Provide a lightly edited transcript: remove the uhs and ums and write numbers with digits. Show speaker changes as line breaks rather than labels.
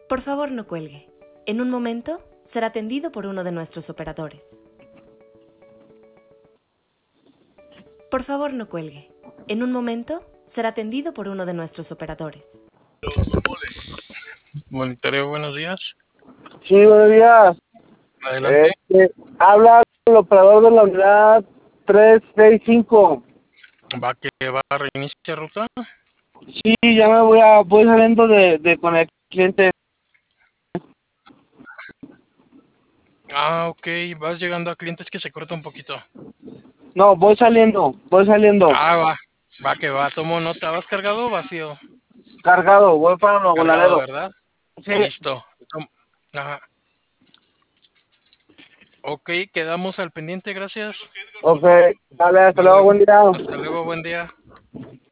Por favor, no cuelgue. En un momento será atendido por uno de nuestros operadores. Por favor, no cuelgue. En un momento será atendido por uno de nuestros operadores.
Monitoreo, buenos días.
Sí, buenos días.
Adelante.
Habla el operador de la unidad 365.
¿Va que va a reiniciar ruta?
Sí, ya voy saliendo de con el cliente.
Ah, ok. Vas llegando a clientes que se corta un poquito.
No, voy saliendo.
Ah, va. Va que va. Tomo nota. ¿Vas cargado o vacío?
Cargado, voy para Nuevo
Cargado,
Laredo.
¿verdad?
Sí,
Listo. Ajá. Ok, quedamos al pendiente. Gracias.
ok. Dale, hasta
Hasta
luego,
luego.
buen día.
Hasta luego. Buen día.